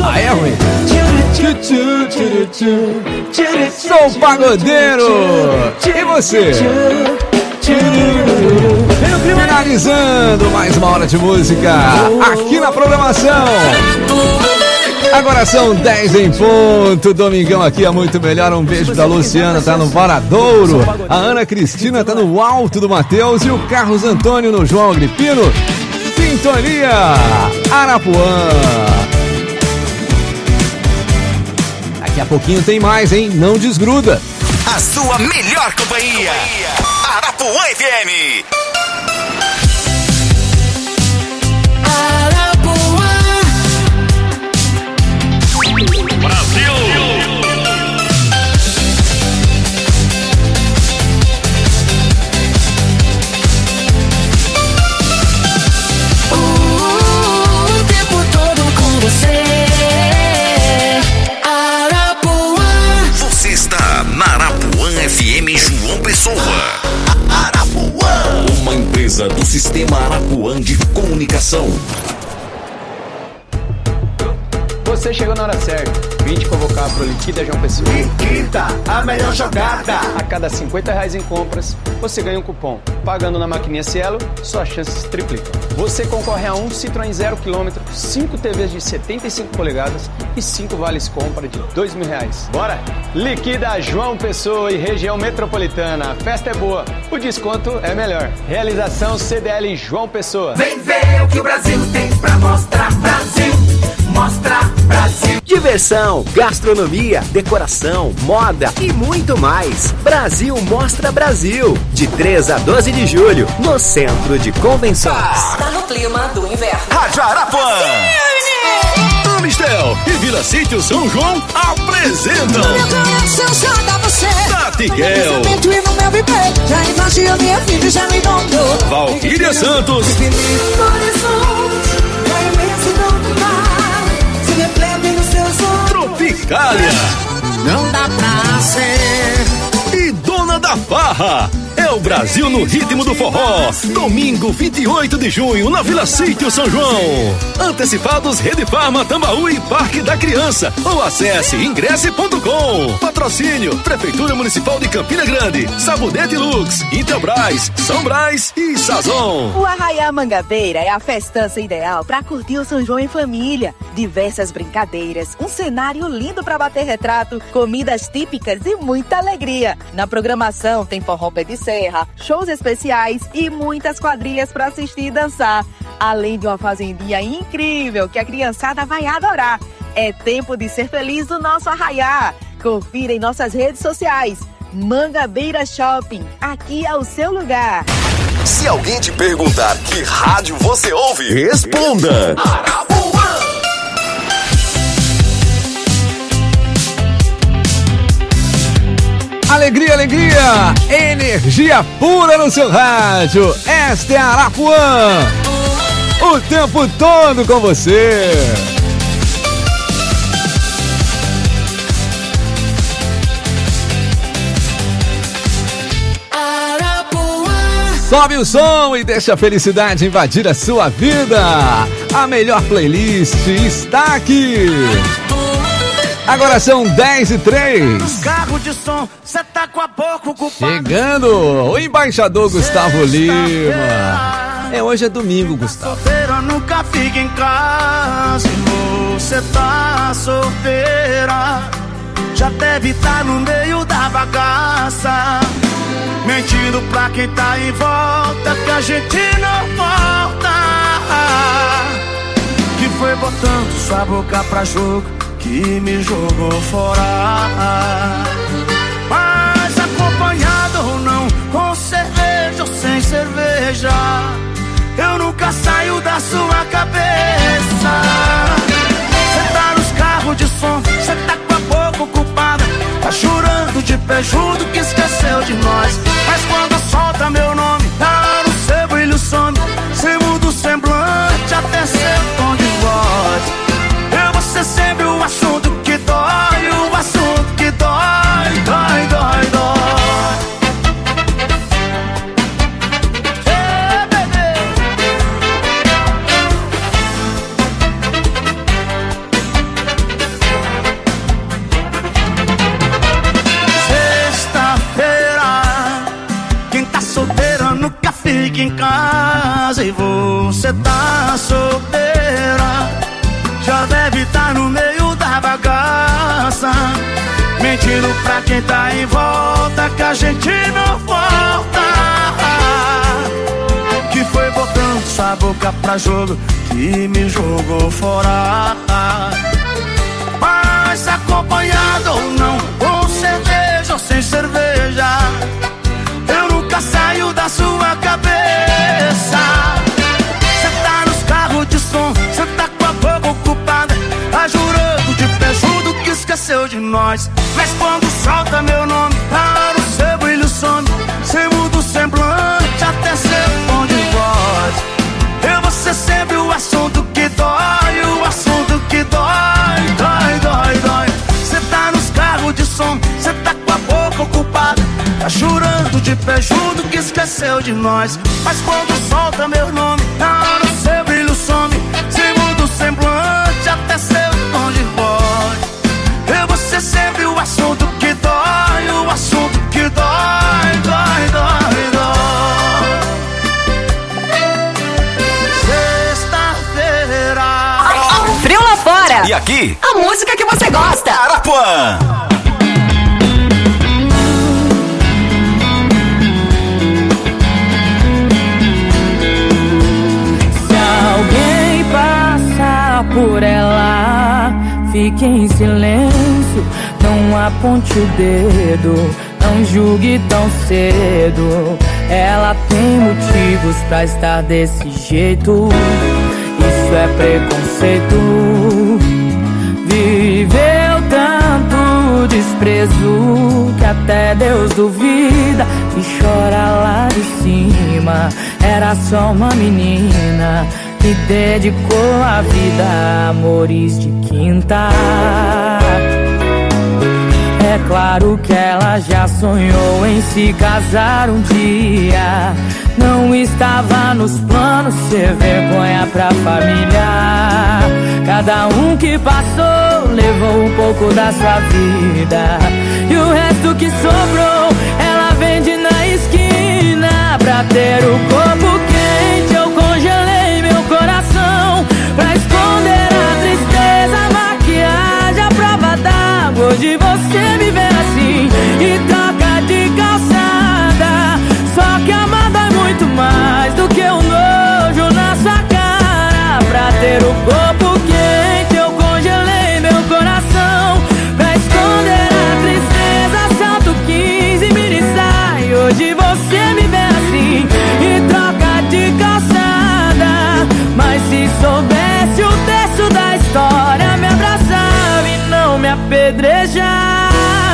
Aí é ruim. Sou pagodeiro. E você? Finalizando mais uma hora de música aqui na programação. Agora são 10 em ponto, domingão aqui é muito melhor. Um beijo pra Luciana, tá no Varadouro. A Ana Cristina tá no Alto do Mateus. E o Carlos Antônio no João Agripino. Sintonia Arapuã. Daqui a pouquinho tem mais, hein? Não desgruda. A sua melhor companhia. Arapuã FM. FM João Pessoa. Arapuã. Uma empresa do Sistema Arapuã de Comunicação. Você chegou na hora certa. Vim te convocar pro Liquida João Pessoa. Liquida, a melhor jogada. A cada R$50 em compras, você ganha um cupom. Pagando na maquininha Cielo, suas chances triplicam. Você concorre a um Citroën 0km, 5 TVs de 75 polegadas e 5 vales compra de R$2.000. Bora? Liquida João Pessoa e região metropolitana. A festa é boa, o desconto é melhor. Realização CDL João Pessoa. Vem ver o que o Brasil tem pra mostrar. Brasil, mostra Brasil. Diversão, gastronomia, decoração, moda e muito mais. Brasil Mostra Brasil. De 3 a 12 de julho, no Centro de Convenções. Tá no clima do inverno. Rádio Arapuã. Amistel e Vila Sítio São João apresentam Meu coração só dá você. Natiguel, já invadiu minha vida, já me dominou. Valquíria Santos, Tropicália, não dá pra ser. e Dona da Farra. É o Brasil no ritmo do forró. Domingo, 28 de junho, na Vila Sítio São João. Antecipados Rede Farma, Tambaú e Parque da Criança. Ou acesse ingresse.com. Patrocínio Prefeitura Municipal de Campina Grande, Sabonete Lux, Intelbras, São Brás e Sazon. O Arraiá Mangabeira é a festança ideal para curtir o São João em família. Diversas brincadeiras, um cenário lindo para bater retrato, comidas típicas e muita alegria. Na programação tem forró pé de serra, shows especiais e muitas quadrilhas para assistir e dançar. Além de uma fazendinha incrível que a criançada vai adorar. É tempo de ser feliz no nosso Arraiá. Confira em nossas redes sociais. Mangabeira Shopping, aqui é o seu lugar. Se alguém te perguntar que rádio você ouve, responda Arapuã. Alegria, alegria, energia pura no seu rádio. Esta é a Arapuã, o tempo todo com você. Sobe o som e deixa a felicidade invadir a sua vida. A melhor playlist está aqui. Agora são 10h03. Carro de som, cê tá com a boca ocupada. Chegando o embaixador Gustavo Lima. Hoje é domingo, Gustavo. Solteira nunca fica em casa. Você tá solteira, já deve estar no meio da bagaça, mentindo pra quem tá em volta que a gente não volta. Que foi botando sua boca pra jogo que me jogou fora. Mas acompanhado ou não, com cerveja ou sem cerveja, eu nunca saio da sua cabeça. Cê tá nos carros de som, cê tá com a boca ocupada, tá chorando de pé junto que esqueceu de nós. Mas quando solta meu nome, tá no seu brilho some. Cê muda o semblante até seu tom de voz. Eu vou ser sempre o assunto que dói, o assunto que dói, dói, dói, dói. Ei, bebê. fica em casa e você tá solteira. Já deve estar no meio da bagaça, mentindo pra quem tá em volta que a gente não volta. Que foi botando sua boca pra jogo que me jogou fora. Mas acompanhado ou não, com cerveja ou sem cerveja, eu nunca saio da sua cabeça. Cê tá nos carros de som, cê tá com a boca ocupada, tá jurando de pé junto que esqueceu de nós. Mas quando solta meu nome, tá no seu brilho some, cê muda o semblante até seu tom de voz. Eu vou ser sempre o assunto que dói, o assunto que dói, dói, dói, dói. Cê tá nos carros de som, cê tá com a boca ocupada, tá jurando de pé junto que esqueceu de nós. Mas quando solta meu nome, tá no seu brilho some, cê muda o semblante até seu tom de voz. Eu vou ser sempre o assunto que dói, o assunto que dói, dói, dói, dói. Sexta-feira. Frio lá fora. E aqui? A música que você gosta. Arapuã. Se alguém passar por ela, fique em silêncio, não aponte o dedo, não julgue tão cedo. Ela tem motivos pra estar desse jeito, isso é preconceito. Viveu tanto desprezo que até Deus duvida e chora lá de cima. Era só uma menina que dedicou a vida a amores de quinta. É claro que ela já sonhou em se casar um dia. Não estava nos planos ser vergonha pra família. Cada um que passou levou um pouco da sua vida, e o resto que sobrou ela vende na esquina. Pra ter o corpo quente eu congelei meu coração, pra esconder a tristeza, a maquiagem, a prova d'água. Hoje você me vê assim e troca de calçada. Só que amada é muito mais do que o nojo na sua cara. Pra ter o corpo quente eu congelei meu coração, pra esconder a tristeza, salto 15 mini saia. Hoje você me vê assim e troca de calçada. Mas se soubesse o texto da história, me abraçava e não me apedrejava.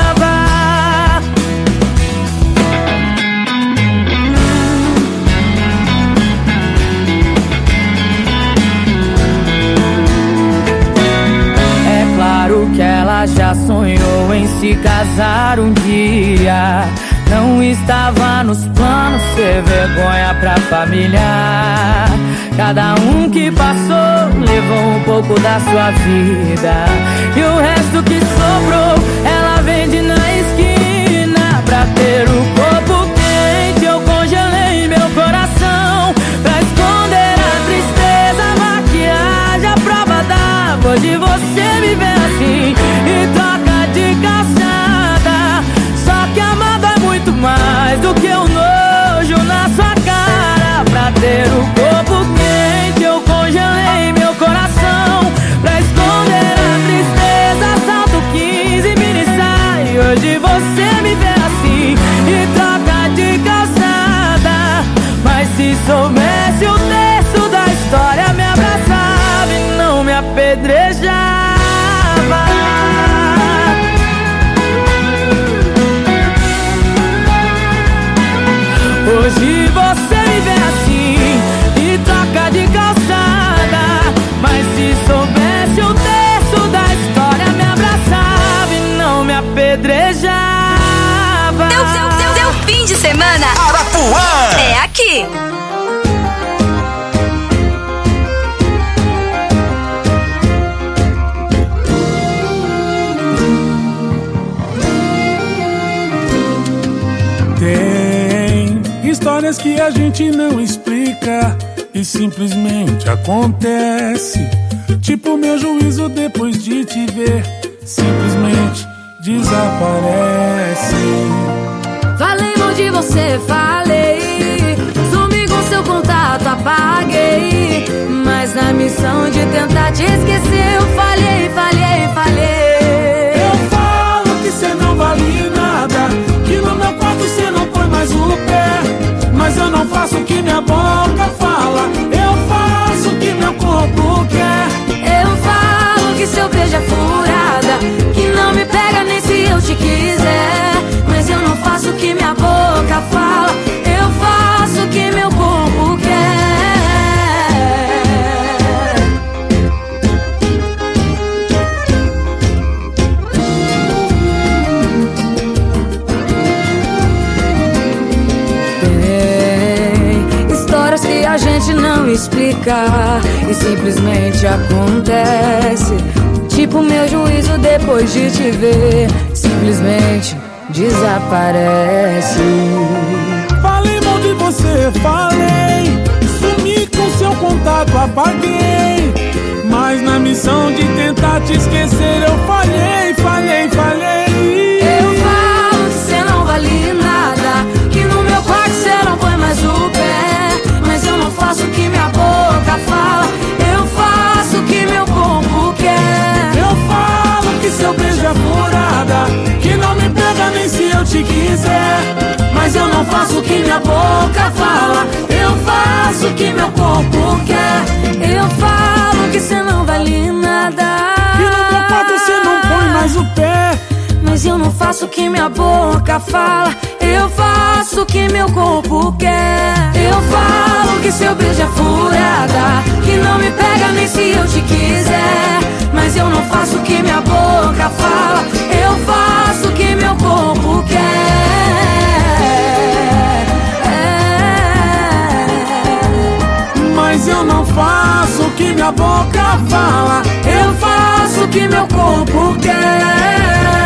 Que ela já sonhou em se casar um dia. Não estava nos planos ser vergonha pra família. Cada um que passou levou um pouco da sua vida, e o resto que sobrou ela vende na esquina. Pra ter o corpo quente eu congelei meu coração, pra esconder a tristeza, a maquiagem, a prova d'água. Hoje você me vê assim e troca de calçada. Só que amado é muito mais do que o nojo na sua cara. Pra ter o corpo quente eu congelei meu coração, pra esconder a tristeza, salto 15 mini saia. Hoje você me vê assim e troca de calçada. Mas se soubesse o texto da história, me abraçava e não me apedrejava. Hoje você me vê assim e troca de calçada. Mas se soubesse o texto da história, me abraçava e não me apedrejava. Seu fim de semana Arapuã é aqui. Tem história coisas que a gente não explica e simplesmente acontece. Tipo meu juízo depois de te ver, simplesmente desaparece. Falei mal de você, falei. Sumi com seu contato, apaguei. Mas na missão de tentar te esquecer, eu falhei. Eu falo que cê não vale nada, que no meu quarto cê não põe mais o pé. Mas eu não faço o que minha boca fala, eu faço o que meu corpo quer. Eu falo que seu beijo é furada, que não me pega nem se eu te quiser. Mas eu não faço o que minha boca fala, eu faço o que meu corpo quer. Tem histórias que a gente não explica e simplesmente acontece. Tipo meu juízo depois de te ver, simplesmente desaparece. Falei mal de você, falei. Sumi com seu contato, apaguei. Mas na missão de tentar te esquecer, eu falhei. Eu falo que cê não vale nada, que no meu quarto cê não põe mais o pé. Mas eu não faço o que minha boca fala, eu faço o que meu corpo quer. Eu falo que seu beijo é furada, que não me pega nem se eu te quiser. Mas eu não faço o que minha boca fala, eu faço o que meu corpo quer. Eu falo que cê não vale nada, que no meu quarto cê não põe mais o pé. mas eu não faço o que minha boca fala, eu faço o que meu corpo quer. Eu falo que seu beijo é furada, que não me pega nem se eu te quiser. Mas eu não faço o que minha boca fala, eu faço o que meu corpo quer. Mas eu não faço o que minha boca fala, eu faço o que meu corpo quer.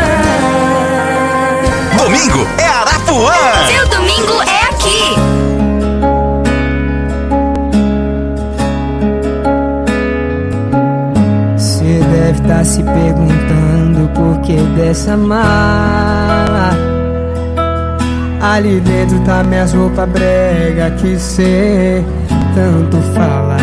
Domingo é Arapuã. Seu domingo é aqui. Cê deve estar se perguntando por que dessa mala. Ali dentro tá minhas roupas brega que cê tanto fala.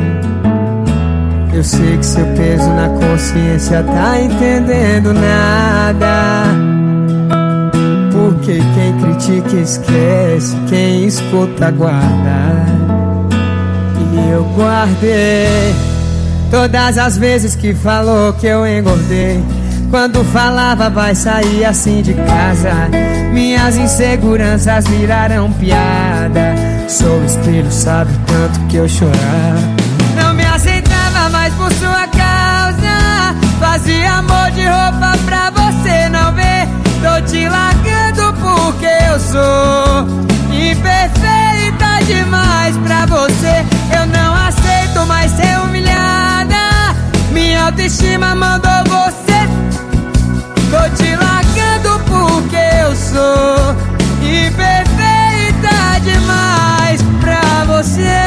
Eu sei que seu peso na consciência tá entendendo nada. Porque quem critica esquece, quem escuta guarda. E eu guardei todas as vezes que falou que eu engordei. Quando falava vai sair assim de casa, minhas inseguranças viraram piada. Sou o espelho, sabe o tanto que eu chorava. Não me aceitava mais por sua causa, fazia amor de roupa pra você não ver. Tô te largando porque eu sou imperfeita demais pra você. Eu não aceito mais ser humilhada, minha autoestima mandou você. Tô te largando porque eu sou imperfeita demais pra você.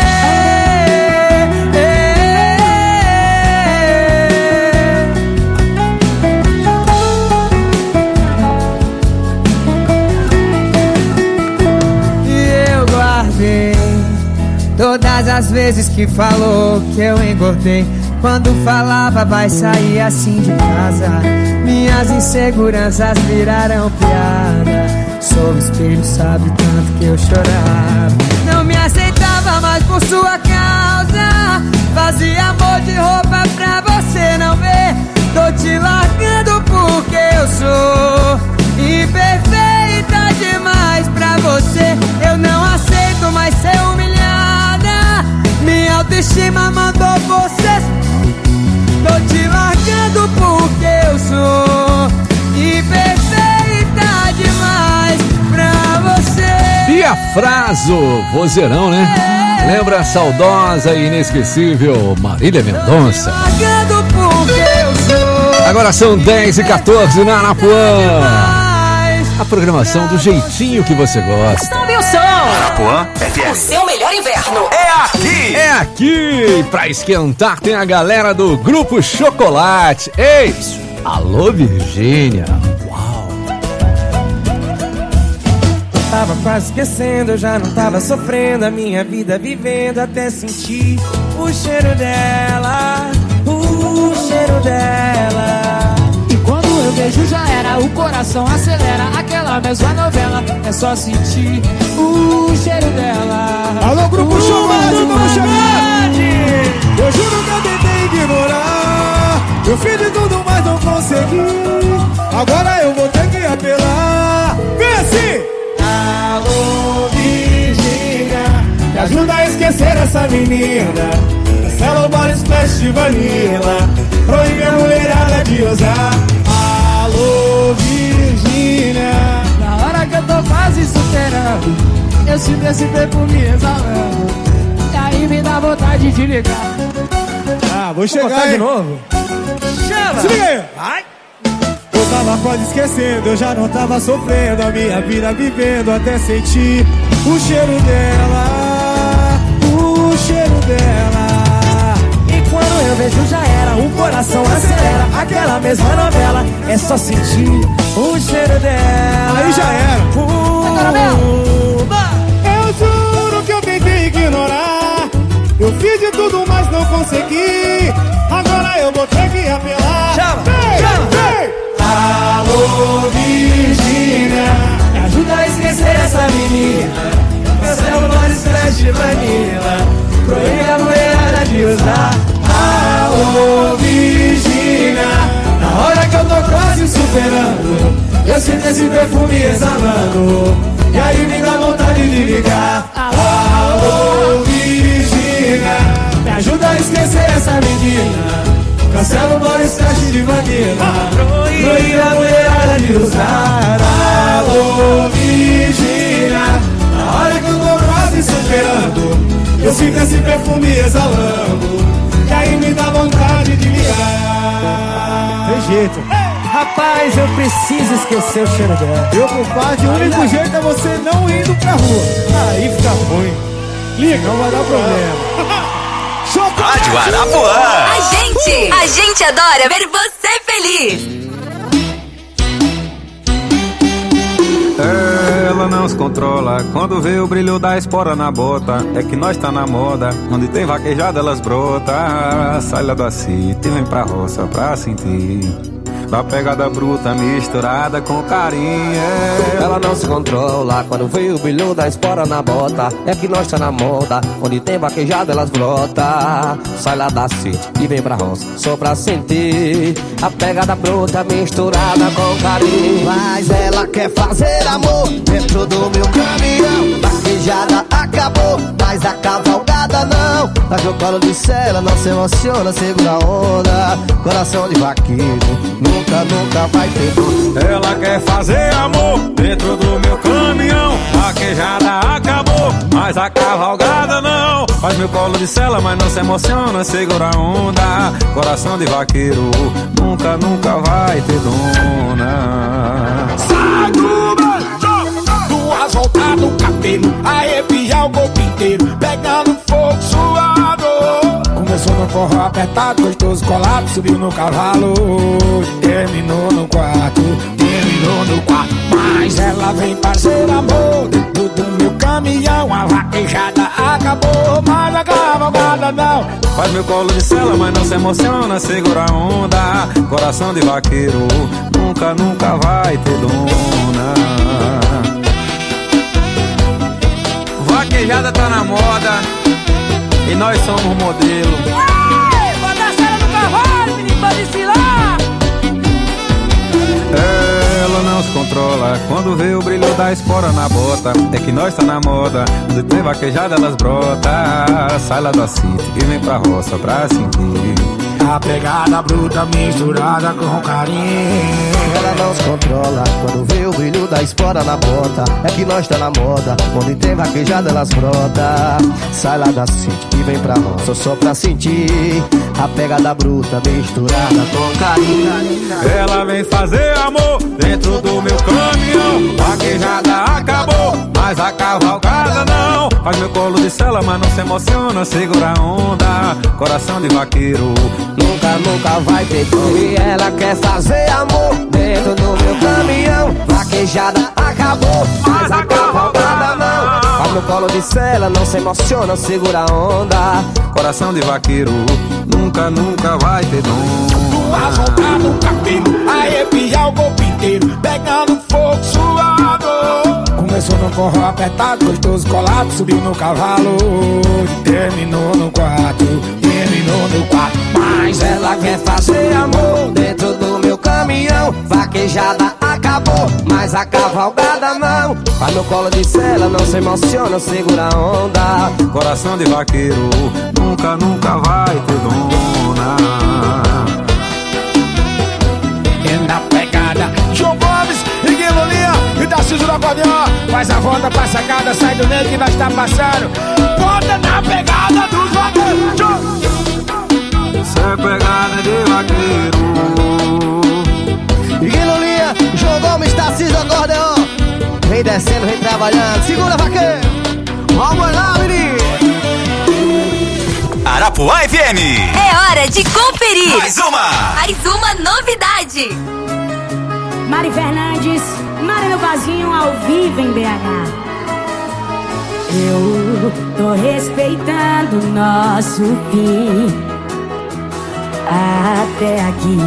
Todas as vezes que falou que eu engordei, quando falava vai sair assim de casa, minhas inseguranças viraram piada. Sou o espelho, sabe tanto que eu chorava. Não me aceitava mais por sua causa, fazia amor de roupa pra você não ver. Tô te largando porque eu sou imperfeita demais pra você. Eu não aceito mais ser humilhada, minha autoestima mandou você. Tô te largando porque eu sou imperfeita demais pra você. E a Fraso, vozeirão, né? Lembra a saudosa e inesquecível Marília Mendonça. Agora são 10h14 na Arapuã. A programação do jeitinho que você gosta. Sobe o som. Guarapuã FM. O seu melhor inverno É aqui! É aqui! Pra esquentar tem a galera do Grupo Chocolate. Ei, alô Virgínia. Uau! Eu tava quase esquecendo, eu já não tava sofrendo a minha vida vivendo até sentir o cheiro dela, o cheiro dela. E quando eu vejo já era, o coração acelera. Aquela mesma novela, é só sentir o cheiro dela. Alô, Grupo Chocolate, vamos chegar! Eu juro que eu tentei ignorar. Eu fiz de tudo, mas não consegui. Agora eu vou ter que apelar. Vem assim! Alô, Virgínia, me ajuda a esquecer essa menina. Cancela o body splash de vanilla. Proíbe a mulherada de usar. Alô, Virgínia, Na hora que eu tô quase superando, eu sinto esse perfume exalando. E aí me dá vontade de ligar. vou chegar de novo. Chama! Se liga aí! Vai! Eu tava quase esquecendo, eu já não tava sofrendo a minha vida vivendo até sentir o cheiro dela, o cheiro dela. E quando eu vejo já era, o coração acelera. Aquela mesma novela, é só sentir o cheiro dela. Aí já era. Eu juro que eu tentei ignorar. Eu fiz de tudo, mas não consegui. Agora eu vou ter que apelar. Chama! Vem! Alô, Virgínia, me ajuda a esquecer essa menina. Cancela o body splash de vanilla. Proíbe a mulherada de usar. alô, Virgínia, Na hora que eu tô quase superando, eu sinto esse perfume exalando. e aí me dá vontade de ligar. Alô, Virgínia, Me ajuda a esquecer essa menina. cancela o body splash de vanilla. Proíbe a mulherada de usar. Alô, Virgínia, na hora que eu tô quase superando, eu sinto esse perfume exalando, e aí me dá vontade de ligar. Tem jeito. Rapaz, eu preciso esquecer o cheiro dela. Meu compadre, o único jeito é você não indo pra rua. Aí fica ruim. Liga, não vai dar problema. Rádio Arapuã. A gente adora ver você feliz. Ela não se controla quando vê o brilho da espora na bota. É que nós tá na moda, onde tem vaquejada elas brota. Sai lá da cita e vem pra roça pra sentir da pegada bruta misturada com carinho. Ela não se controla quando vê o brilho da espora na bota. É que nós tá na moda, onde tem vaquejada elas brota. Sai lá da city e vem pra roça só pra sentir a pegada bruta misturada com carinho. Mas ela quer fazer amor dentro do meu caminhão. Vaquejada acabou, mas a cavalgada não. Tá com o colo de cela, não se emociona, segura a onda. Coração de vaqueiro, nunca vai ter dor. Ela quer fazer amor dentro do meu caminhão. Vaquejada acabou, mas a cavalgada não. Faz meu colo de cela, mas não se emociona, segura a onda. Coração de vaqueiro, nunca vai ter dona. Sai do meu duas voltas no cabelo, arrepiar o corpo inteiro, pegando fogo suado. Começou no forró apertado, gostoso colado, subiu no cavalo, terminou no quarto. Mas ela vem fazer amor dentro do meu caminhão. A vaquejada acabou, mas a cavalgada não. Faz meu colo de cela, mas não se emociona, segura a onda. Coração de vaqueiro, nunca vai ter dona. Vaquejada tá na moda e nós somos modelo. Bota a cena no cavalo, menino, pode desfilar. Ela não se controla quando vê o brilho da espora na bota. É que nós tá na moda, onde tem vaquejada elas brota. Sai lá da cita e vem pra roça pra sentir a pegada bruta misturada com carinho. Ela não se controla quando vê o brilho da espora na bota. É que nós tá na moda, onde tem vaquejada elas brota. Sai lá da city e vem pra roça só pra sentir a pegada bruta misturada com carinho. Ela vem fazer amor dentro do meu caminhão. Vaquejada acabou, mas a cavalgada não. Faz meu colo de sela, mas não se emociona, segura a onda. Coração de vaqueiro, nunca vai ter dor. E ela quer fazer amor dentro do meu caminhão. Vaquejada acabou, mas a cavalgada não. Faz meu colo de sela, não se emociona, segura a onda. coração de vaqueiro, nunca vai ter dom. Tua vontade no cabelo, arrepiar o corpo inteiro, pegando fogo suado. Começou no forró apertado, gostoso colado, subiu no cavalo, terminou no quarto. Mas ela quer fazer amor dentro do meu caminhão. Vaquejada acabou, mas a cavalgada não. Faz no colo de sela, não se emociona, segura a onda. Coração de vaqueiro, nunca vai ter dona. E na pegada, João Gomes e Guilherme e Tarcísio do acordeão. Faz a volta pra sacada, sai do meio que nós tá passando. Bota na pegada dos vaqueiros. Cê é pegada de vaqueiro. Guilherme, João Gomes, Tarcísio do acordeão. Vem descendo, vem trabalhando. Segura, vaqueiro. Vamos lá, menino. Arapuã FM. É hora de conferir. Mais uma novidade. Mari Fernandes, Mari no Vazinho, ao vivo em BH. Eu tô respeitando o nosso fim até aqui,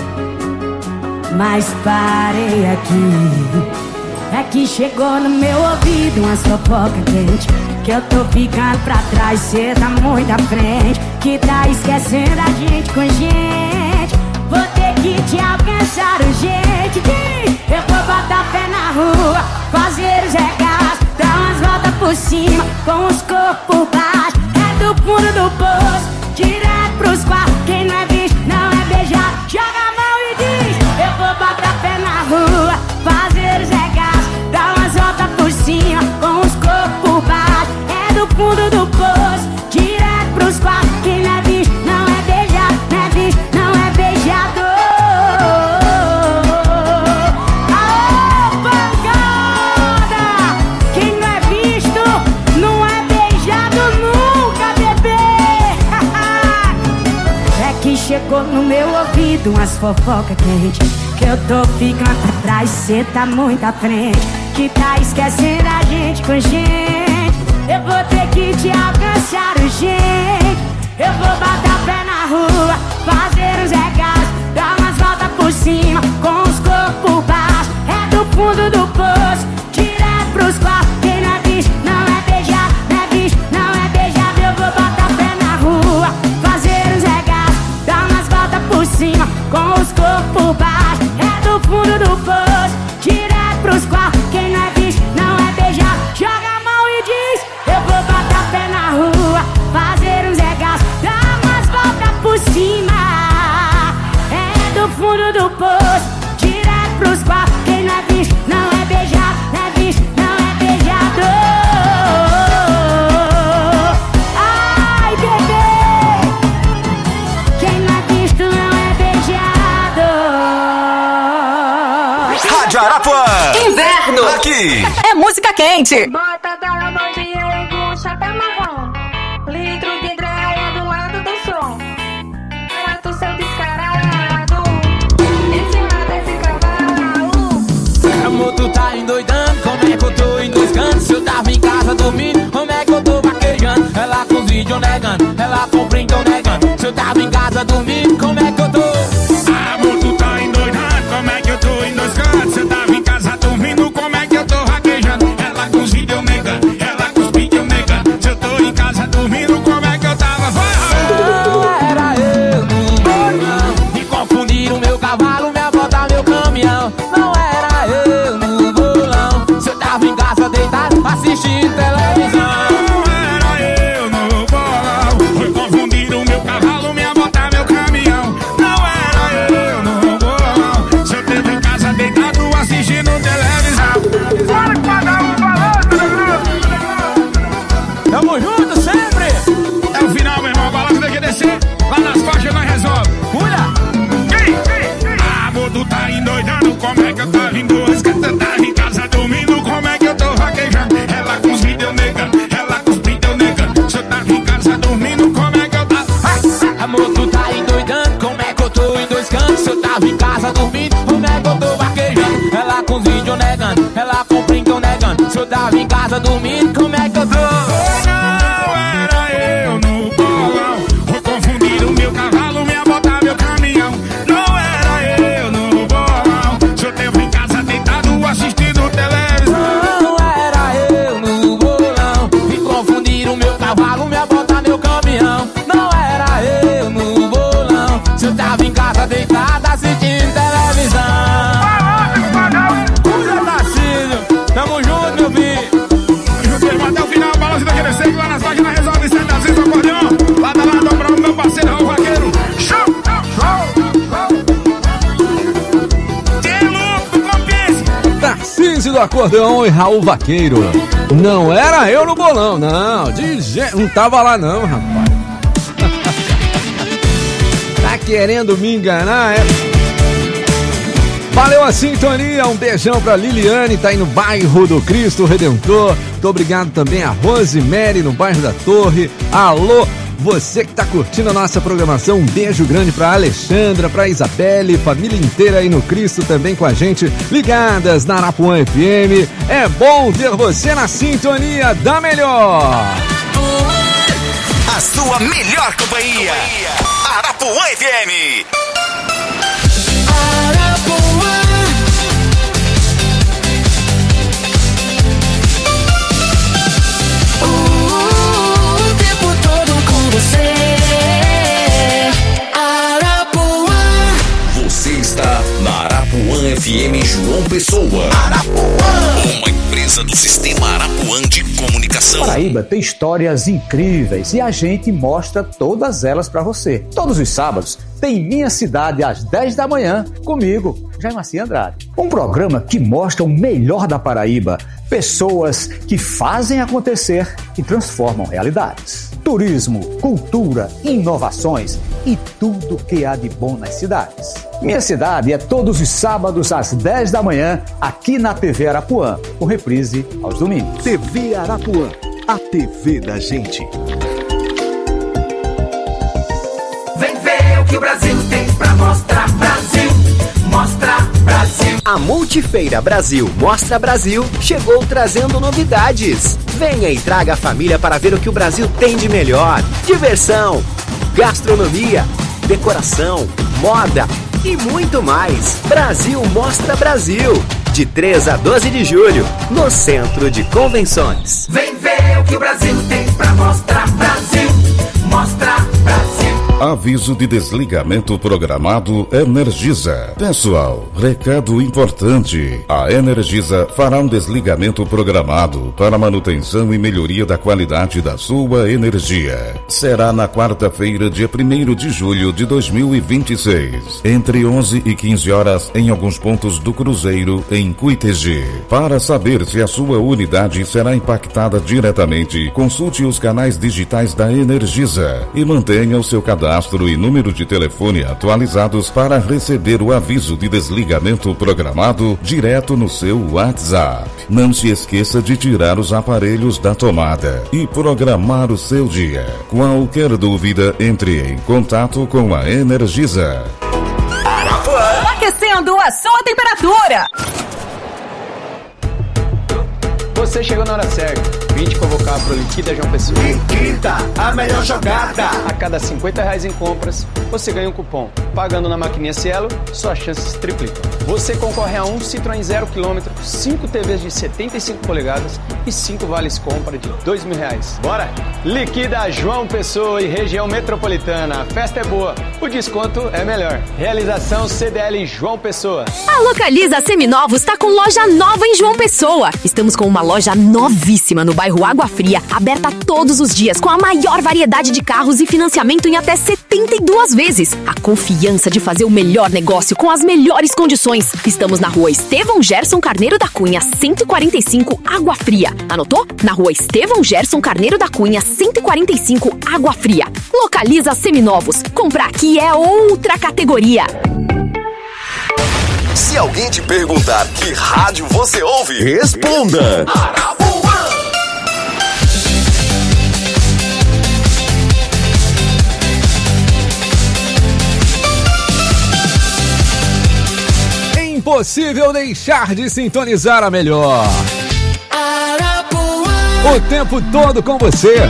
mas parei aqui. É que chegou no meu ouvido umas fofocas quente, que eu tô ficando pra trás, cê tá muito à frente, que tá esquecendo a gente com gente. Vou ter que te alcançar urgente. Eu vou botar pé na rua, fazer os regaços, dar umas voltas por cima, com os corpos baixos. É do fundo do poço, direto pros quartos. Quem não é visto, não é beijado. Joga a mão e diz: eu vou botar pé na rua, fazer os regaços, dar umas voltas por cima, com os corpos baixos. É do fundo do poço, direto pros quartos. Quem não é visto, não é beijado. Não é visto, não é beijado. Aô, pancada! Quem não é visto, não é beijado nunca, bebê. É que chegou no meu ouvido umas fofocas quente, que eu tô ficando pra trás, cê tá muito à frente, que tá esquecendo a gente com gente. Eu vou ter que te alcançar urgente. Eu vou botar pé na rua, fazer os regaços, dar umas voltas por cima, com os corpos baixos. É do fundo do poço, direto pros quartos. Quem não é visto, não é beijado. Não é visto, não é beijado. Eu vou botar pé na rua, fazer os regaços, dar umas voltas por cima, com os corpos baixos. É do fundo do poço, direto pros quartos. Quem não é visto, não é beijado. Joga a mão e diz: eu vou botar pé na rua, fazer uns regaços, dar umas voltas por cima. É do fundo do poço, direto pros quartos. Quem não é visto, não é beijado. Não é visto, não é beijado. Ai, bebê, quem não é visto, não é beijado. Rádio Arapuã. Inverno. Aqui é música quente. Bota dela bom dia com chapéu marrom, litro de greia do lado do som. Mato seu descarado, em cima desse cavalo. Amor, tu tá endoidando, como é que eu tô endoidando? Se eu tava em casa dormindo, como é que eu tô vaquejando? Ela com os vídeos negando, ela com o print negando. Se eu tava em casa dormindo, como é que eu tô? Amor, tu tá endoidando, como é que eu tô endoidando? Se eu tava em casa dormindo, como é que eu tô vaquejando? Ela com os vídeos negando, ela com os vídeos negando. Se eu tô em casa dormindo, como é que eu tava? Não era eu no bolão, me confundiram meu cavalo, minha bota, meu caminhão. Não era eu no bolão, se eu tava em casa deitado assistindo televisão. Não era eu no bolão, foi confundir o meu cavalo, minha bota, meu caminhão. Não era eu no bolão, se eu tava em casa deitado assistindo televisão. Bora cada um falando. Tamo junto sempre. É o final, meu irmão, a balança tem que descer. Lá nas faixas nós resolve. Pula. Amor, tu tá endoidando, como é que eu tô vindo? Se eu tava em casa dormindo, como é que eu tô vaquejando? casa dormindo, como é que eu tô? Não era eu no bolão, vou confundir o meu cavalo, minha bota, meu caminhão. Não era eu no bolão, se eu tempo em casa deitado assistindo televisão. Não era eu no bolão, me confundiram meu cavalo, minha bota, meu caminhão. Não era eu no bolão, se eu tava em casa deitado assistindo televisão. Cuida, Tarcísio, tamo junto, meu filho. Juntei até o final, balança daquele seco lá nas páginas, resolve ser das vezes acordeão. Lado a lado, pra meu parceiro Raul Vaqueiro. Show, Tem louco do Compense. Tarcísio do Acordeão e Raul Vaqueiro. Não era eu no bolão, não. Não tava lá não, rapaz. Tá querendo me enganar, é? Valeu a sintonia, um beijão pra Liliane, tá aí no bairro do Cristo Redentor. Muito obrigado também a Rosemary no bairro da Torre. Alô, você que tá curtindo a nossa programação, um beijo grande pra Alexandra, pra Isabelle, família inteira aí no Cristo também com a gente, ligadas na Arapuã FM. É bom ter você na sintonia da melhor. A sua melhor companhia. Arapuã FM. O tempo todo com você, Arapuã. Você está na Arapuã FM João Pessoa. Arapuã, uma empresa do Sistema Arapuã de Comunicação. Paraíba tem histórias incríveis e a gente mostra todas elas pra você. Todos os sábados tem Minha Cidade às 10 da manhã, comigo, Jaime Andrade. Um programa que mostra o melhor da Paraíba, pessoas que fazem acontecer e transformam realidades. Turismo, cultura, inovações e tudo que há de bom nas cidades. Minha Cidade é todos os sábados às 10 da manhã, aqui na TV Arapuã, com reprise aos domingos. TV Arapuã, a TV da gente. Vem ver o que o Brasil tem pra mostrar, Brasil. Mostra Brasil. A Multifeira Brasil Mostra Brasil chegou trazendo novidades. Venha e traga a família para ver o que o Brasil tem de melhor. Diversão, gastronomia, decoração, moda e muito mais. Brasil Mostra Brasil. De 3 a 12 de julho, no Centro de Convenções. Vem ver o que o Brasil tem pra mostrar, Brasil. Mostra Brasil. Aviso de desligamento programado Energisa. Pessoal, recado importante. A Energisa fará um desligamento programado para manutenção e melhoria da qualidade da sua energia. Será na quarta-feira, dia 1º de julho de 2026, entre 11 e 15 horas em alguns pontos do Cruzeiro, em Cuitegi. Para saber se a sua unidade será impactada diretamente, consulte os canais digitais da Energisa e mantenha o seu cadastro e número de telefone atualizados para receber o aviso de desligamento programado direto no seu WhatsApp. Não se esqueça de tirar os aparelhos da tomada e programar o seu dia. Qualquer dúvida, entre em contato com a Energisa. Aquecendo a sua temperatura. Você chegou na hora certa. Vim te convocar pro Liquida João Pessoa. Liquida, a melhor jogada. A cada R$50 em compras, você ganha um cupom. Pagando na maquininha Cielo, suas chances triplicam. Você concorre a um Citroën 0km, 5 TVs de 75 polegadas e 5 vales compra de R$2.000. Bora? Liquida João Pessoa e região metropolitana. A festa é boa, o desconto é melhor. Realização CDL João Pessoa. A Localiza Seminovos está com loja nova em João Pessoa. Estamos com uma loja novíssima no bairro Água Fria, aberta todos os dias, com a maior variedade de carros e financiamento em até 72 vezes. A confiança de fazer o melhor negócio com as melhores condições. Estamos na rua Estevão Gerson Carneiro da Cunha, 145, Água Fria. Anotou? Na rua Estevão Gerson Carneiro da Cunha, 145, Água Fria. Localiza Seminovos. Comprar aqui é outra categoria. Se alguém te perguntar que rádio você ouve, responda. Arapuã. Impossível deixar de sintonizar a melhor. Arapuã. O tempo todo com você.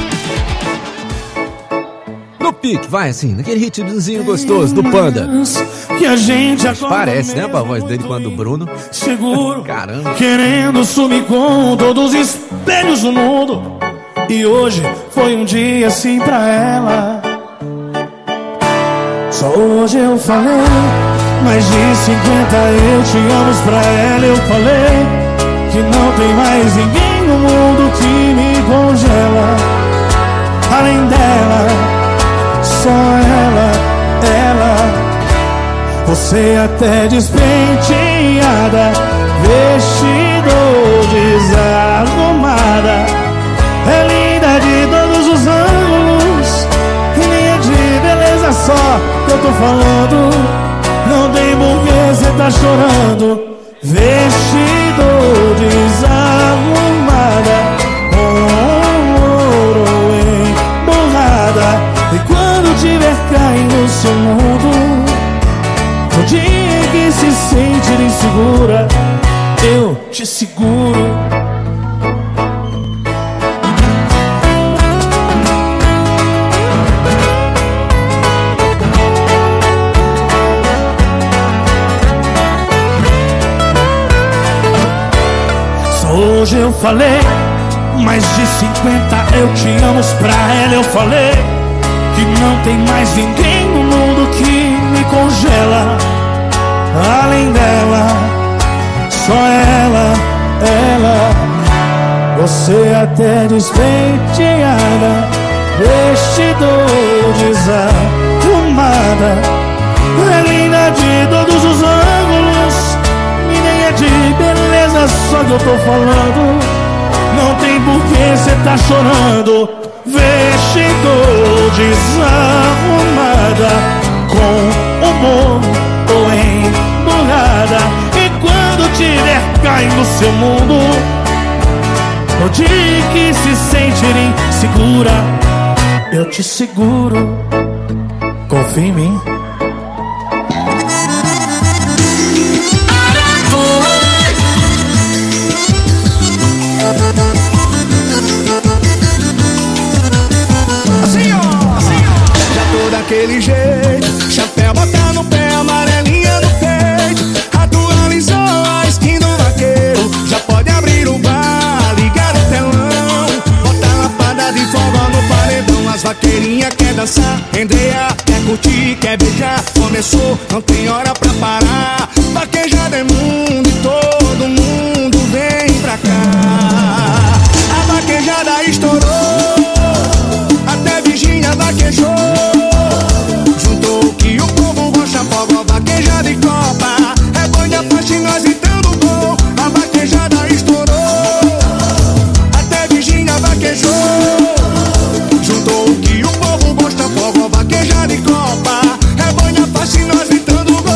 No pique, vai assim, naquele ritmozinho gostoso do Panda. Que a gente parece, né, a voz dele quando o Bruno. Seguro. Caramba. Querendo sumir com todos os espelhos do mundo. E hoje foi um dia assim pra ela. Só hoje eu falei mais de 50 eu te amo pra ela. Eu falei que não tem mais ninguém no mundo que me congela. Além dela, só ela. Você até despenteada, vestido desarrumada. É linda de todos os ângulos, linha de beleza só que eu tô falando. Não tem por que cê tá chorando. Vestido desarrumada, com ouro emborrada. E quando tiver caindo no seu mundo, no dia que se sentir insegura, eu te seguro. Hoje eu falei mais de 50 eu te amo pra ela. Eu falei que não tem mais ninguém no mundo que me congela. Além dela, só ela. Você até despenteada, vestido desarrumada. É linda de todos os ângulos, menina de beleza só que eu tô falando. Não tem por que cê tá chorando. Vestido desarrumada, com humor ou emburrada. E quando tiver caindo no seu mundo, no dia que se sentir insegura, eu te seguro. Confia em mim. Daquele jeito, chapéu botar no pé, amarelinha no peito. Atualizou a skin do vaqueiro. Já pode abrir o bar, ligar o telão, botar lapada de forró no paredão. As vaqueirinhas quer dançar, Andrea quer curtir, quer beijar. Começou, não tem hora pra parar. Vaquejada é mundo e todo mundo vem pra cá. A vaquejada estourou, até Virgínia vaquejou. Vaquejada e copa, é banha, faixa e nós entrando gol. A vaquejada estourou, até Virgínia vaquejou. Juntou o que o povo gosta, forró, vaquejada e copa. É banha, faixa e nós entrando gol.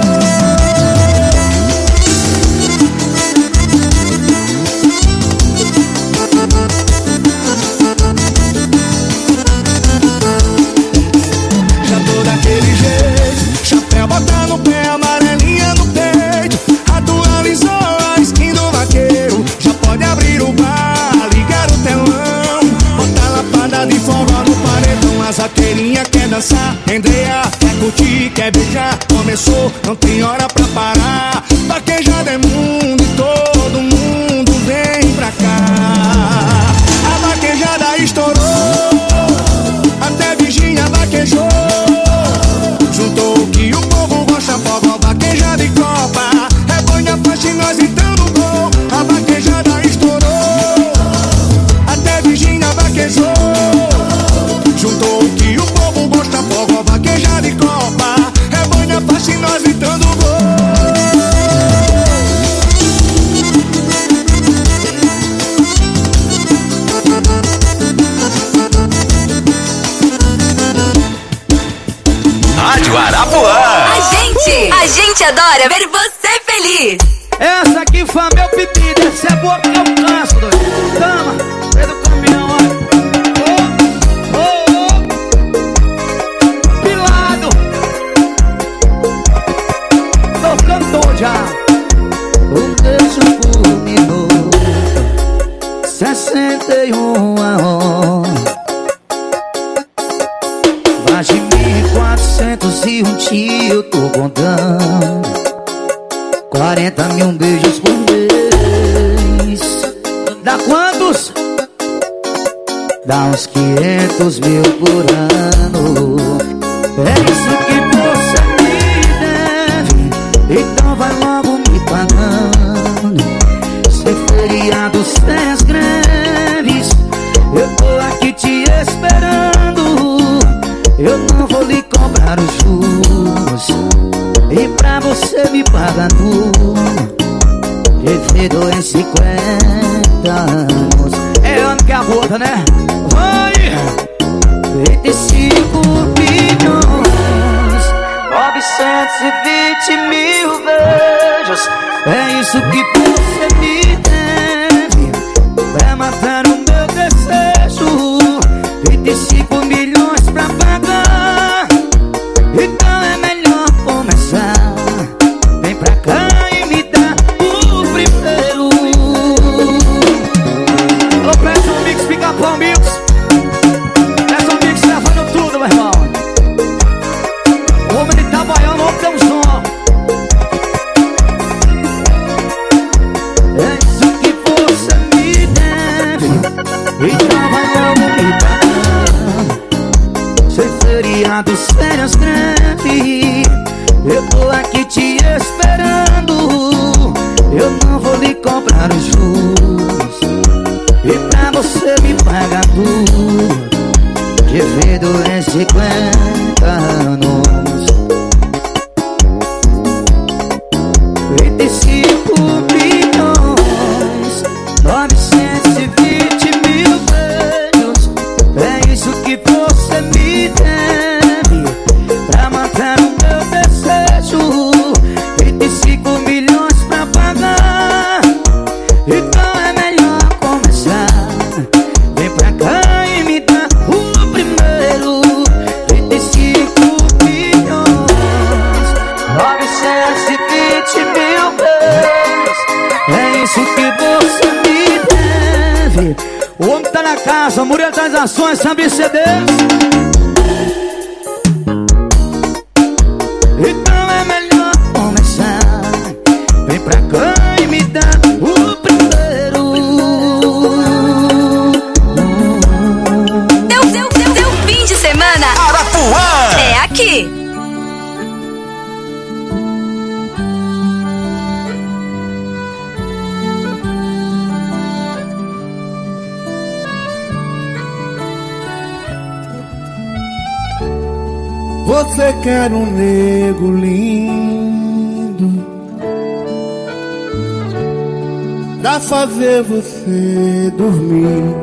Já tô daquele jeito, chapéu botar no pé, amarelinha no peito. Atualizou a skin do vaqueiro. Já pode abrir o bar, ligar o telão, botar lapada de forró no paredão. As vaqueirinhas quer dançar, Andrea quer curtir, quer beijar. Começou, não tem hora pra parar. Vaquejada é mundo e todo mundo vem pra cá. A vaquejada estourou, até Virgínia vaquejou. Juntou o que o povo gosta, forró, vaquejada e copa. É banha, faixa e nós entrando gol. A vaquejada estourou, até Virgínia vaquejou. Juntou o que o povo gosta, forró, vaquejada e copa. É banha, faixa e nós entrando gol. Rádio Arapuã. A gente adora ver você feliz. Essa aqui foi meu pedido, essa é boa que eu canso, doido. Tama, vem do caminhão, olha. Pilado. Tô cantor já. O teu fulminou, 61 horas. Mais de 1.401 dias eu tô contando. 40 mil beijos por mês. Dá quantos? Dá uns 500 mil por ano. É isso que você me deve, então vai logo me pagando. Sem feriado, sem as greves, eu tô aqui te esperando. Eu não vou lhe cobrar os juros, e pra você me pagar tudo. Vivido em 50 anos. É ano que a outra, né? Vai! 25 milhões 920 mil beijos. É isso que você me deve pra matar o meu desejo. 25 milhões pra pagar, então é melhor começar. Vem pra cá e me dá o primeiro. Ô, peça um mix, fica bom, mix. Peça um mix levando tudo, meu irmão. O homem de Itabaiana, o homem tem um som. É isso que você me deve, então vai logo me pagar. Sem feriado, férias, greve, eu tô aqui te esperando. Eu não vou lhe cobrar os juros, e pra você me pagar tudo. Divido em 50 anos. 25 milhões 920 mil beijos. É isso que você me deve pra matar o meu desejo. 25 milhões pra pagar, então é melhor começar. Vem pra cá e me dá o primeiro. 25 milhões 920 mil beijos. É isso que você me deve. O homem tá na casa, Murilo Transações, sabe CDs. Então é melhor começar. Vem pra cá e me dá o primeiro. Seu fim de semana Arapuã é aqui. Você quer um nego lindo pra fazer você dormir.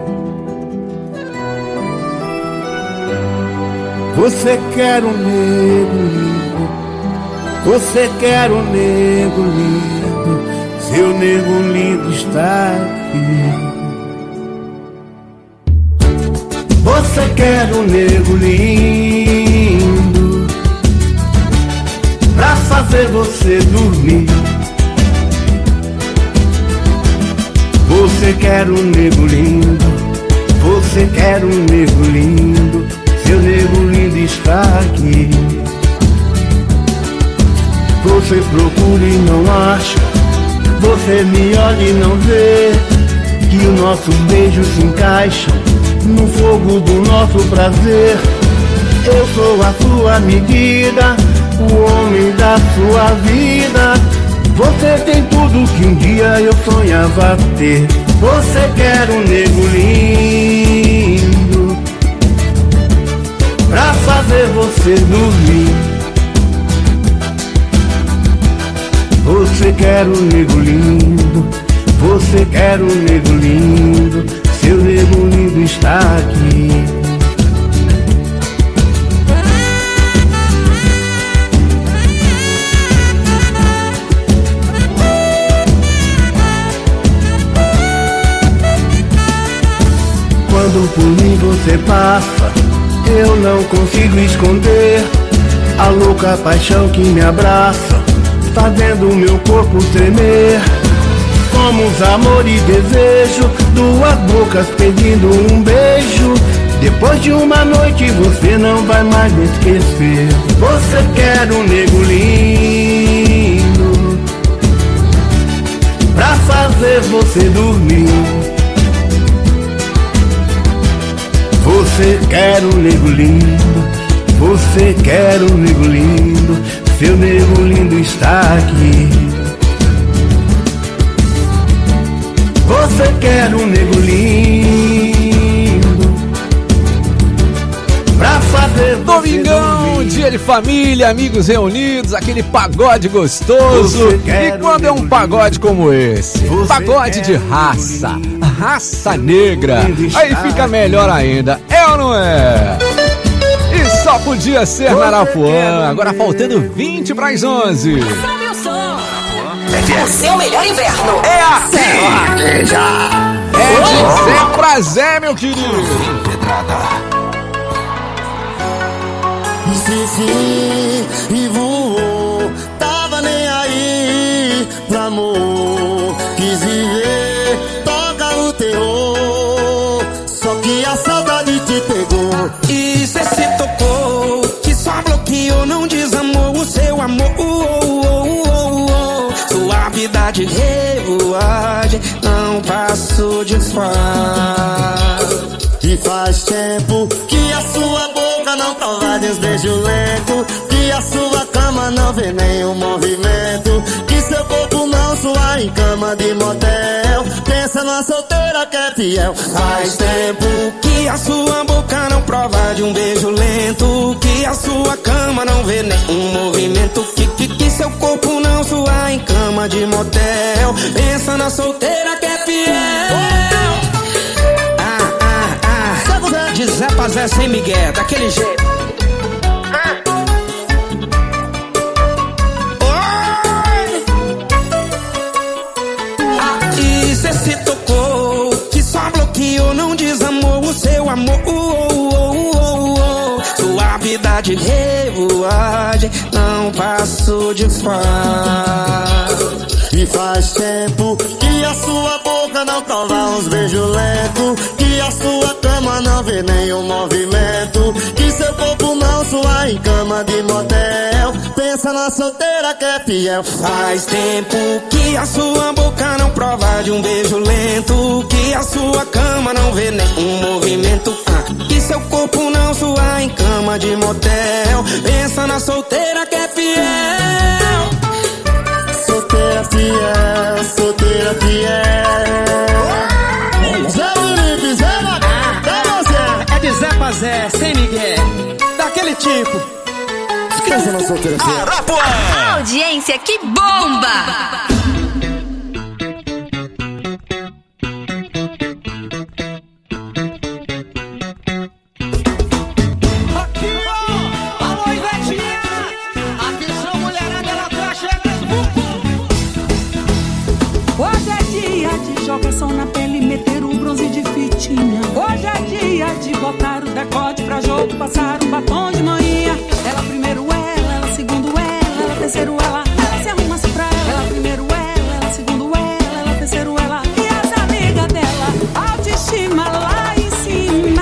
Você quer um nego lindo, você quer um nego lindo, seu nego lindo está aqui. Você quer um nego lindo pra fazer você dormir. Você quer um nego lindo, você quer um nego lindo, seu nego lindo está aqui. Você procura e não acha, você me olha e não vê que os nossos beijos se encaixam no fogo do nosso prazer. Eu sou a sua medida, o homem da sua vida. Você tem tudo que um dia eu sonhava ter. Você quer um nego lindo pra fazer você dormir. Você quer um nego lindo, você quer um nego lindo, seu nego lindo está aqui. Quando por mim você passa, eu não consigo esconder a louca paixão que me abraça, fazendo o meu corpo tremer. somos amor e desejo, duas bocas pedindo um beijo. Depois de uma noite você não vai mais me esquecer. Você quer um nego lindo pra fazer você dormir. Você quer um nego lindo, você quer um nego lindo, seu nego lindo está aqui. Você quer um nego lindo pra fazer Domingão, dia de família, amigos reunidos, aquele pagode gostoso. E quando é um pagode como esse? Pagode de raça, raça negra. Aí fica melhor ainda, é ou não é? E só podia ser na Arapuã, agora faltando 20 para as 11. O seu melhor inverno é aqui. É de Zé pra Zé, meu querido. Esqueci e voou, tava nem aí pra amor. Quis viver, toca o terror, só que a saudade te pegou. E cê se tocou, que só bloqueou, não desamou o seu amor. Suavidade, revoagem, não passo de fase. E faz tempo que a sua boca não prova desbeijo lento, que a sua cama não vê nenhum movimento, que seu corpo não sua em cama de motel. Pensa numa solteira que é fiel. Faz tempo que a sua boca não prova de um beijo lento, que a sua cama não vê nenhum movimento, que seu corpo não sua em cama de motel. Pensa na solteira que é fiel. De Zé pra Zé sem migué, daquele jeito. E cê se tocou, que só bloqueou, não desamou o seu amor. Suavidade, revoagem, não passo de fase. E faz tempo que a sua boca não prova uns beijos lentos, que a sua cama não vê nenhum movimento, que seu corpo não sua em cama de motel. Pensa na solteira que é fiel. Faz tempo que a sua boca não prova de um beijo lento, que a sua cama não vê nenhum movimento, que seu corpo não sua em cama de motel. Pensa na solteira que é fiel. Solteira fiel, solteira fiel. Zé Felipe, Zé Macaco, você. É de Zé pra Zé, sem migué, daquele tipo. Pensa na solteira fiel. A audiência que bomba. Jogação na pele, meter o bronze de fitinha. Hoje é dia de botar o decote pra jogo, passar o batom de manhã. Ela primeiro ela segundo ela terceiro ela se arruma assim pra ela primeiro ela segundo ela terceiro ela. E as amigas dela, autoestima lá em cima.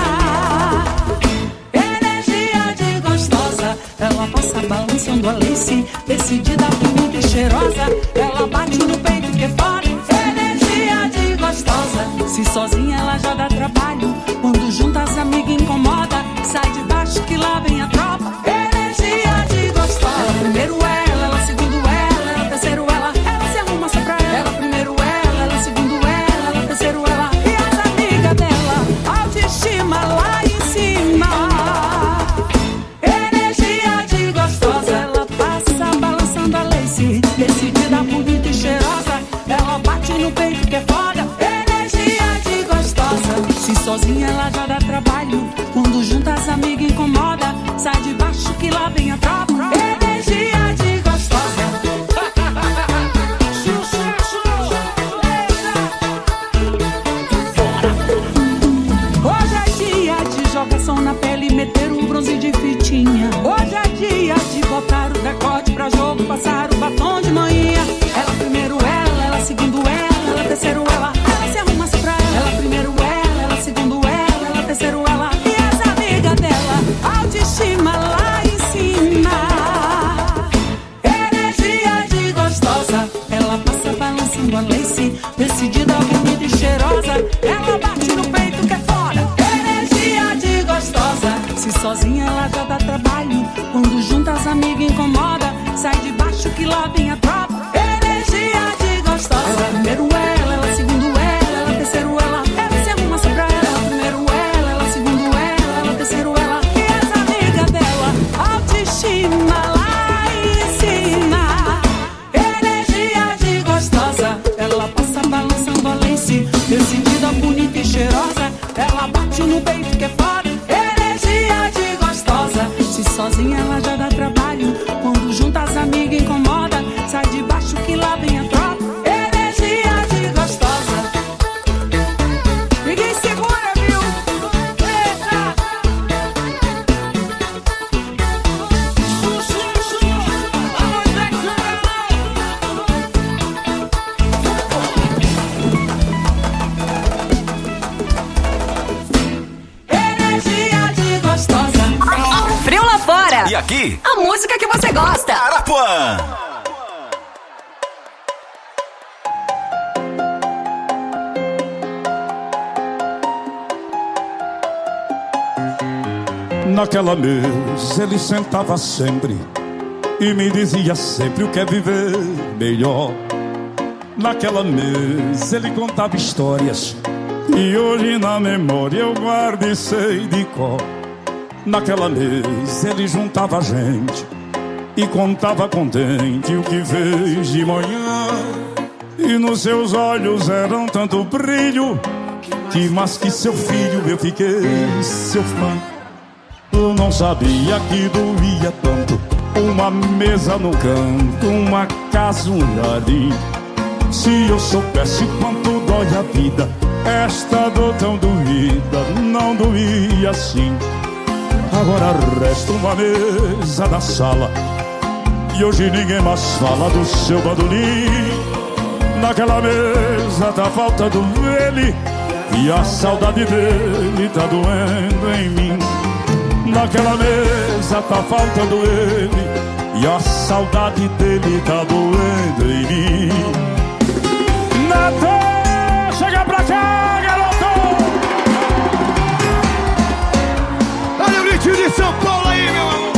Energia de gostosa, ela passa balançando a lace, decidida, bonita e cheirosa. Ela bate no peito que é fora. Se sozinha ela já dá trabalho, quando junta as amigas incomoda. Sai de baixo que lá vem a tropa. Energia de gostosa. Ela primeiro ela segundo ela terceiro ela se arruma só pra ela primeiro ela segundo ela terceiro ela. E as amigas dela, autoestima lá em cima. Energia de gostosa, ela passa balançando a lace, decidida, bonita e cheirosa. Ela bate no peito que é foda. Se sozinha ela já dá trabalho, quando junta as amigas incomoda. Sai de baixo que lá vem a tropa. Energia de gostosa. Hoje é dia de jogação na pele, meter um bronze de fitinha. Hoje é dia de botar o decote pra jogo, passar o batom de manhã. Ela primeiro ela segundo ela aqui, a música que você gosta. Arapuã. Naquela mesa ele sentava sempre e me dizia sempre o que é viver melhor. Naquela mesa ele contava histórias e hoje na memória eu guardo e sei de cor. Naquela mesa ele juntava gente e contava contente o que fez de manhã. E nos seus olhos eram tanto brilho que mais que seu filho eu fiquei seu fã. Eu não sabia que doía tanto uma mesa no canto, uma casa, um jardim. Se eu soubesse quanto dói a vida, esta dor tão doída não doía assim. Agora resta uma mesa na sala e hoje ninguém mais fala do seu bandolim. Naquela mesa tá faltando ele e a saudade dele tá doendo em mim. Naquela mesa tá faltando ele e a saudade dele tá doendo em mim. Natal, chega pra cá, garoto! Olha o gritinho de São Paulo aí, meu amor!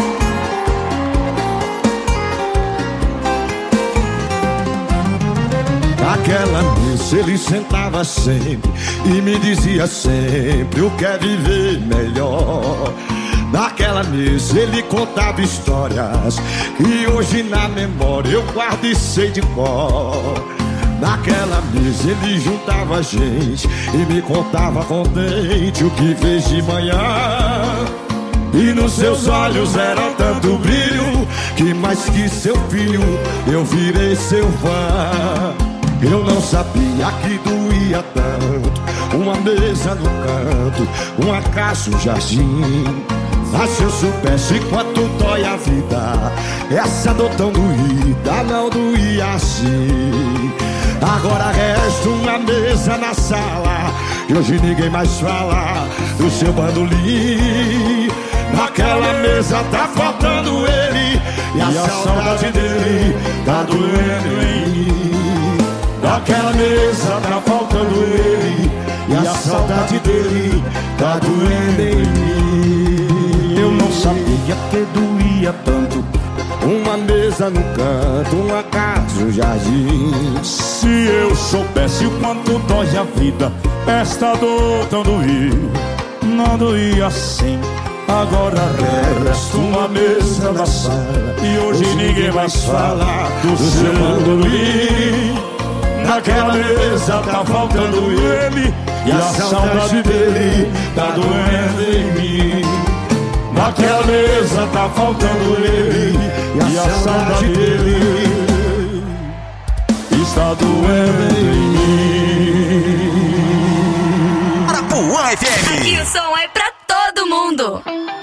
Naquela mesa ele sentava sempre e me dizia sempre o que é viver melhor. Naquela mesa ele contava histórias que hoje na memória eu guardo e sei de cor. Naquela mesa ele juntava gente e me contava contente o que fez de manhã. E nos seus olhos era tanto brilho que mais que seu filho eu virei seu fã. Eu não sabia que doía tanto uma mesa no canto, uma casa, um jardim. Mas se eu soubesse quanto dói a vida, essa dor tão doída não doía assim. Agora resta uma mesa na sala e hoje ninguém mais fala do seu bandolim. Naquela mesa tá faltando ele e a saudade dele tá doendo em mim. Naquela mesa tá faltando ele e a saudade dele tá doendo em mim. Eu não sabia que doía tanto uma mesa no canto, uma casa, um jardim. Se eu soubesse o quanto dói a vida, esta dor tão doía, não doía assim. Agora resta uma mesa na sala e hoje ninguém mais fala do seu bandolim. Naquela mesa tá faltando ele e a saudade dele tá doendo em mim. Naquela mesa tá faltando ele e a saudade dele está doendo em mim. Arapuã FM. Aqui o som é pra todo mundo.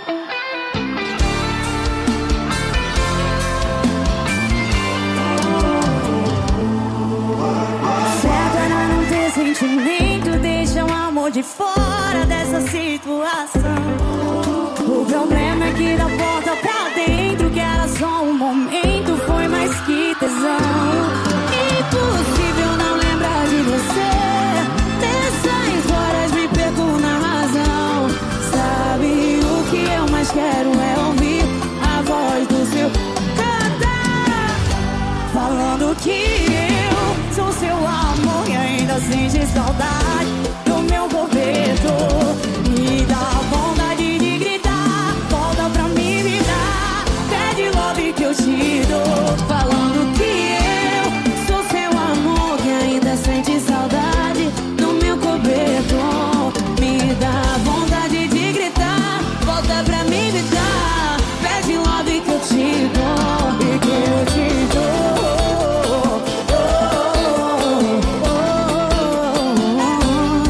Certo era não ter sentimento, deixa o amor de fora dessa situação. O problema é que da porta pra dentro, que era só um momento, foi mais que tesão. Impossível não lembrar de você. Nessas horas me perco na razão. Sabe o que eu mais quero é ouvir a voz do seu cantar, falando que eu sou seu amor e ainda sente saudade do meu cobertor. Me dá vontade de gritar, volta pra mim, me dá, pede love que eu te dou. Falando que eu sou seu amor que ainda sente saudade do meu cobertor. Me dá vontade de gritar, volta pra mim, me dá, pede love que eu te dou. E que eu te dou.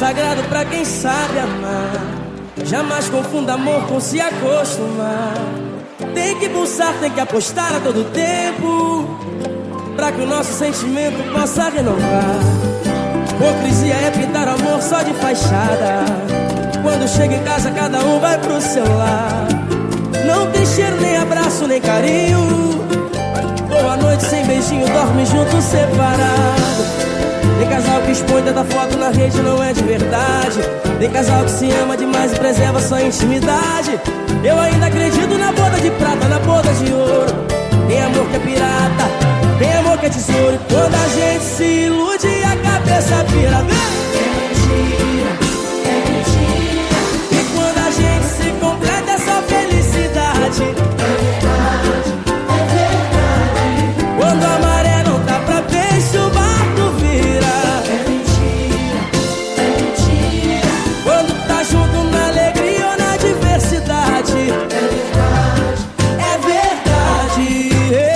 consagrado pra quem sabe amar. Jamais confunda amor com se acostumar. Tem que pulsar, tem que apostar a todo tempo, pra que o nosso sentimento possa renovar. Hipocrisia é pintar amor só de fachada. Quando chega em casa cada um vai pro seu lar. Não tem cheiro, nem abraço, nem carinho. Boa noite sem beijinho, dorme junto separado. Tem casal que expõe tanta foto na rede, não é de verdade. Tem casal que se ama demais e preserva sua intimidade. Eu ainda acredito na boda de prata, na boda de ouro. Tem amor que é pirata, tem amor que é tesouro. E quando a gente se ilude, a cabeça vira. É mentira, é mentira. E quando a gente se completa, é só felicidade. É verdade, é verdade. Quando a maré não tá pra peixe, o barco vira. É mentira, é mentira. Quando tá junto na alegria ou na diversidade. É verdade, é verdade.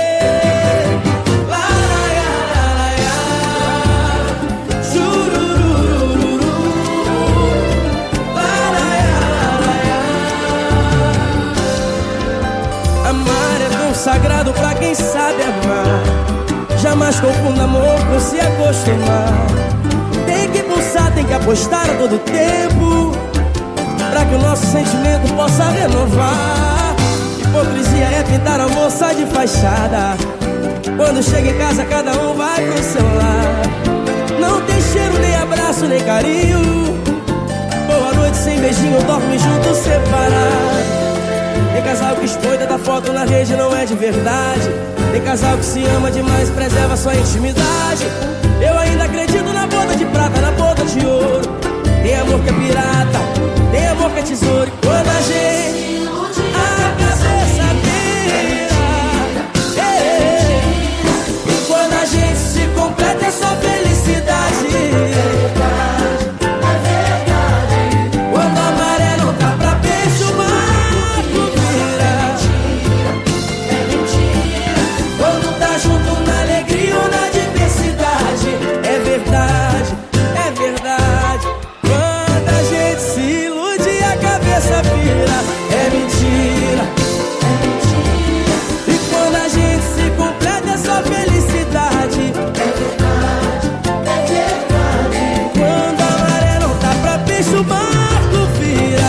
Amar é consagrado pra quem sabe amar. Jamais confunda amor com se acostumar. Tem que pulsar, tem que apostar a todo tempo, pra que o nosso sentimento possa renovar. Hipocrisia é pintar amor só de fachada. Quando chega em casa cada um vai pro seu lar. Não tem cheiro, nem abraço, nem carinho. Boa noite sem beijinho, dorme junto separado. Tem casal que expõe tanta foto na rede, não é de verdade. Tem casal que se ama demais, preserva sua intimidade. Eu ainda acredito na boda de prata, na boda de ouro. Tem amor que é pirata, tem amor que é tesouro. E quando a gente a cabeça vira, e quando a gente se completa é só felicidade. É verdade. Quando a maré não tá pra peixe, o barco vira. É mentira. Quando tá junto na alegria ou na diversidade. É verdade, é verdade. Quando a gente se ilude, a cabeça vira. É mentira, é mentira. E quando a gente se completa é só felicidade. É verdade, é verdade. Quando a maré não tá pra peixe, o barco vira.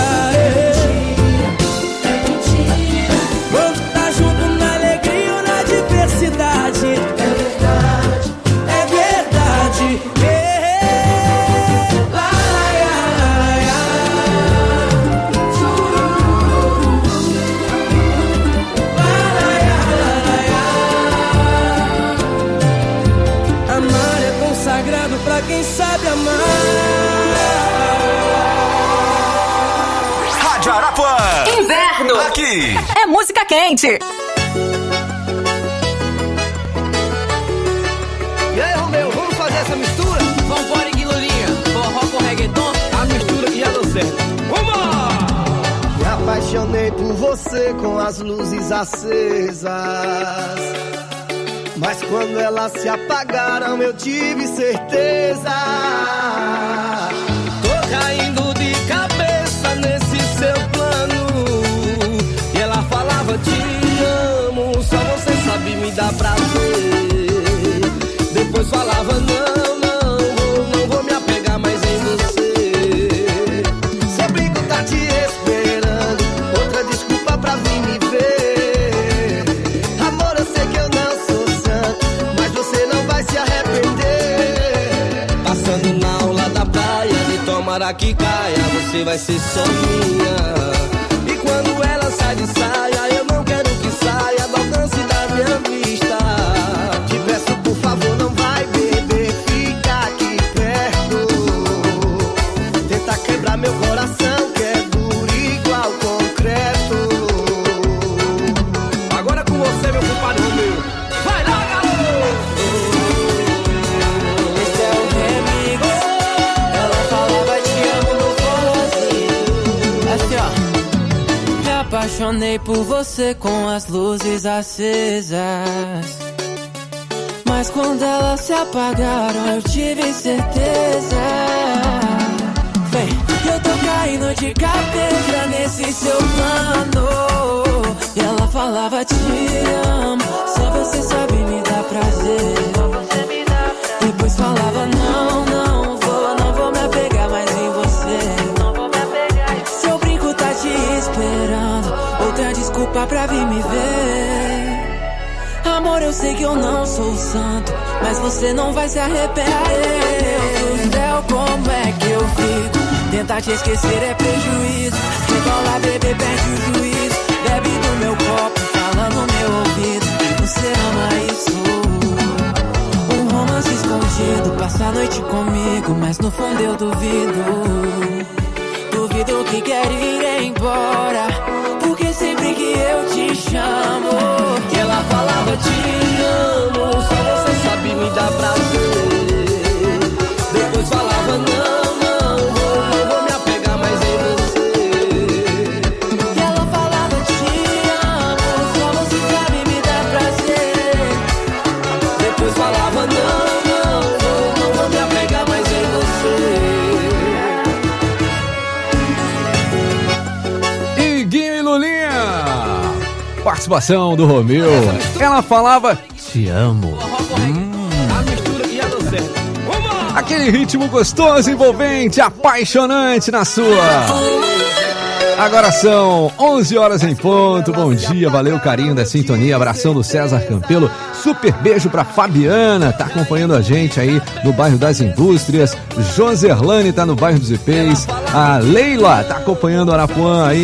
É mentira. Quando tá junto na alegria ou na diversidade. É verdade, é verdade. Lá, amar é consagrado pra quem sabe amar. Rádio Arapuã. Inverno. Aqui. É música quente. E aí, Romeu, vamos fazer essa mistura? Vambora, Guilulinha. Forró com reggaeton, a mistura que já deu certo. Vamos! Me apaixonei por você com as luzes acesas, mas quando elas se apagaram eu tive certeza. Tô caindo de cabeça nesse seu plano. E ela falava te amo, só você sabe me dar prazer. Depois falava não vou me apegar mais em você. Seu brinco tá te esperando, outra desculpa pra vir me ver. Amor, eu sei que eu não sou santo, mas você não vai se arrepender. Passando na aula da praia, de tomara que caia, você vai ser só minha. E quando ela sai de saia, eu não quero que saia do alcance da minha vista. Te peço, por favor, não vai beber, fica aqui perto. Tenta quebrar meu coração, que é duro igual concreto. Agora é com você, meu compadre Romeu. Vai lá, garoto! Esse é o remix. Ela falava te amo no forrozinho. Assim, ó. Me apaixonei por você com as luzes acesas, mas quando elas se apagaram eu tive certeza. caindo de cabeça nesse seu plano. E ela falava te amo, só você sabe me dar prazer. Depois falava não vou me apegar mais em você. Seu brinco tá te esperando, outra desculpa pra vir me ver. Amor, eu sei que eu não sou santo, mas você não vai se arrepender. Deus do céu, como é que eu fico? Tentar te esquecer é prejuízo. Rebola, bebê, perde o juízo. Bebe do meu copo, fala no meu ouvido. Você ama isso? Um romance escondido, passa a noite comigo, mas no fundo eu duvido. Duvido que quer ir embora, porque sempre que eu te chamo, que ela falava te amo, só você sabe me dar prazer. Depois falava não vou me apegar mais em você. Que ela falava te amo, só você sabe me dar prazer. Depois falava não vou me apegar mais em você. Iguinho e Lulinha, participação do Romeu. Ela falava te amo. Aquele ritmo gostoso, envolvente, apaixonante na sua. Agora são 11 horas em ponto. Bom dia, valeu o carinho da sintonia. Abração do César Campelo. Super beijo pra Fabiana, tá acompanhando a gente aí no bairro das Indústrias. Joserlane tá no bairro dos Ipês. A Leila tá acompanhando o Arapuã aí.